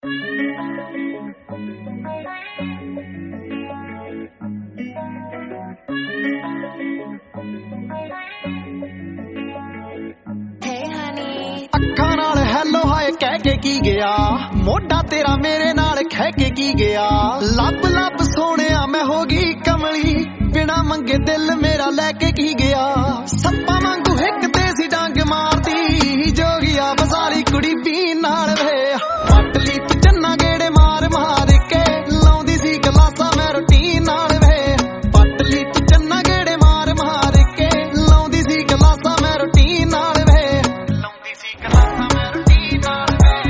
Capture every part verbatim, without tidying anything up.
ਅੱਖਾਂ ਨਾਲ ਹੈਲੋ ਹਾਏ ਕਹਿ ਕੇ ਕੀ ਗਿਆ, ਮੋਢਾ ਤੇਰਾ ਮੇਰੇ ਨਾਲ ਖਹਿ ਕੇ ਕੀ ਗਿਆ। ਲੱਭ ਲੱਭ ਸੋਹਣਿਆ ਮੈਂ ਹੋ ਗਈ ਕਮਲੀ, ਬਿਨਾ ਮੰਗੇ ਦਿਲ ਮੇਰਾ ਲੈ ਕੇ ਕੀ ਗਿਆ। ਸੱਪਾਂ ਵਾਂਗੂ ਹਿੱਕ ਤੇ ਸੀ ਡੰਗ ਮਾਰਦੀ, ਜੋਗੀਆ ਬਸਾਲੀ ਕੁੜੀ ਪੀਣ ਨਾਲ ਵੇ। ਪੱਟ ਲਈ ਤੂੰ ਚੰਨਾ ਗੇੜੇ ਮਾਰ ਮਾਰ ਕੇ, ਲਾਉਂਦੀ ਸੀ ਗਲਾਸਾਂ ਮੈਂ ਰੋਟੀ ਨਾਲ ਵੇ। ਪੱਟ ਲਈ ਤੂੰ ਚੰਨਾ ਗੇੜੇ ਮਾਰ ਮਾਰ ਕੇ, ਲਾਉਂਦੀ ਸੀ ਗਲਾਸਾਂ ਮੈਂ ਰੋਟੀ ਨਾਲ ਵੇ। ਲਾਉਂਦੀ ਸੀ ਗਲਾਸਾਂ ਮੈਂ ਰੋਟੀ ਨਾਲ ਵੇ।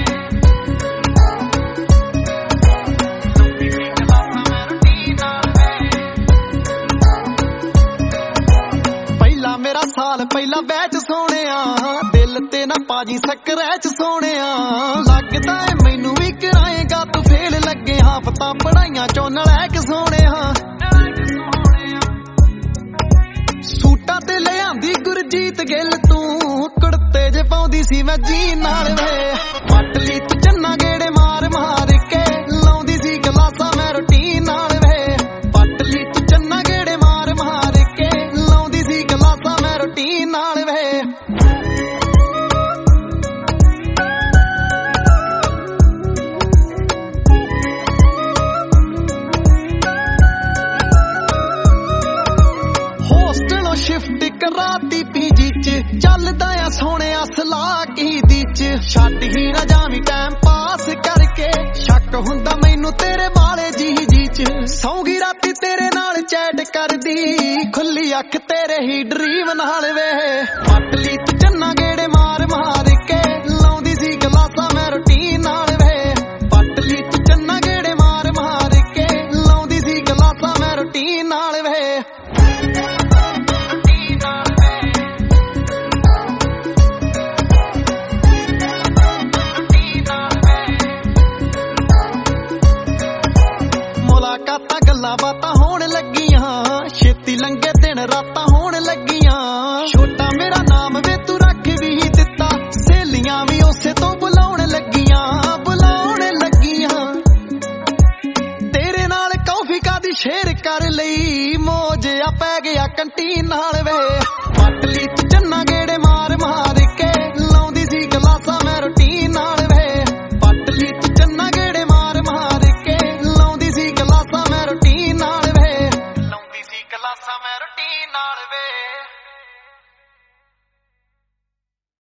ਲਾਉਂਦੀ ਸੀ ਗਲਾਸਾਂ ਮੈਂ ਰੋਟੀ ਨਾਲ ਵੇ। ਪਹਿਲਾ ਮੇਰਾ ਸਾਲ ਪਹਿਲਾ ਬੈਚ ਸੋਹਣਿਆ, ਦਿਲ ਤੇ ਨਾ ਪਾਜੀ ਸਕਰੈਚ ਸੋਹਣਿਆ। ਲੱਗਦਾ ਏ ਮੈਨੂੰ ਵੀ ਕਰਾਏਗਾ ਤੂੰ ਫੇਲ, ਲੱਗੇ ਹਾਫਤਾਂ ਪੜਾਈਆਂ ਚੋਂ ਨਲੈਕ ਸੋਹਣਿਆ। ਸੂਟਾਂ ਤੇ ਲਿਆਂਦੀ ਗੁਰਜੀਤ ਗਿੱਲ ਤੂੰ, ਕੁੜਤੇ ਜੇ ਪਾਉਂਦੀ ਸੀ ਮੈਂ ਜੀ ਨਾਲ ਵੇ। ਪੱਟ ਲਈ ਤੂੰ ਚੰਨਾ ਗੇੜੇ ਮਾਰ ਮਾਰ ਕੇ, ਲਾਉਂਦੀ ਸੀ ਗਲਾਸਾਂ ਮੈਂ ਰੋਟੀ ਨਾਲ ਵੇ। ਪੱਟ ਲਈ ਤੂੰ ਚੰਨਾ ਗੇੜੇ ਮਾਰ ਮਾਰ ਕੇ, ਲਾਉਂਦੀ ਸੀ ਗਲਾਸਾਂ ਮੈਂ ਰੋਟੀ ਨਾਲ ਵੇ। ਹੋਸਟਲੋਂ ਸ਼ਿਫਟ ਕਰਾਤੀ ਪੀਜੀ ਚ, ਚੱਲਦਾ ਆ ਸੋਹਣਿਆ ਸਲਾਹ ਕੀ ਦੀ ਚ। ਛੱਡ ਹੀ ਨਾ ਜਾਵੀਂ ਟਾਈਮ ਪਾਸ ਕਰਕੇ, ਸ਼ੱਕ ਹੁੰਦਾ ਮੈਨੂੰ ਤੇਰੇ ਵਾਲੇ ਜੀ ਜੀ ਚ। ਸੌਂਗੀ ਰਾਤੀ ਤੇਰੇ ਨਾਲ ਚੈਟ ਕਰਦੀ, ਖੁੱਲੀ ਅੱਖ ਤੇਰੇ ਹੀ ਡਰੀਮ ਨਾਲ ਵੇ। ਪੱਟ ਲਈ ਤੂੰ ਚੰਨਾ ਗੇੜੇ ਮਾਰ ਮਾਰ ਕੇ, ਲਾਉਂਦੀ ਸੀ ਗਲਾਸਾਂ ਮੈਂ ਰੋਟੀ ਨਾਲ ਵੇ। ਪੱਟ ਲਈ ਤੂੰ ਚੰਨਾ ਗੇੜੇ ਮਾਰ ਮਾਰ ਕੇ, ਲਾਉਂਦੀ ਸੀ ਗਲਾਸਾਂ ਮੈਂ ਰੋਟੀ ਨਾਲ ਵੇ। ਮੁਲਾਕਾਤਾਂ ਗੱਲਾਂ ਬਾਤਾਂ ਹੋਣ ਲੱਗੀਆਂ, ਛੇਤੀ ਲੰਘੇ ਦਿਨ ਰਾਤਾਂ ਹੋਣ ਲੱਗੀਆਂ। ਛੋਟਾ ਮੇਰਾ ਨਾਮ ਵੇ ਤੂੰ ਰੱਖ ਵੀ ਦਿੱਤਾ, ਸਹੇਲੀਆਂ ਵੀ ਉਸੇ ਤੋਂ ਬੁਲਾਉਣ ਲੱਗੀਆਂ ਬੁਲਾਉਣ ਲੱਗੀਆਂ। ਤੇਰੇ ਨਾਲ ਕੌਫੀ ਕਾਦੀ ਸ਼ੇਅਰ ਕਰ ਲਈ, ਮੌਜ ਆ ਪੈ ਗਿਆ ਕੰਟੀਨ ਨਾਲ ਵੇ।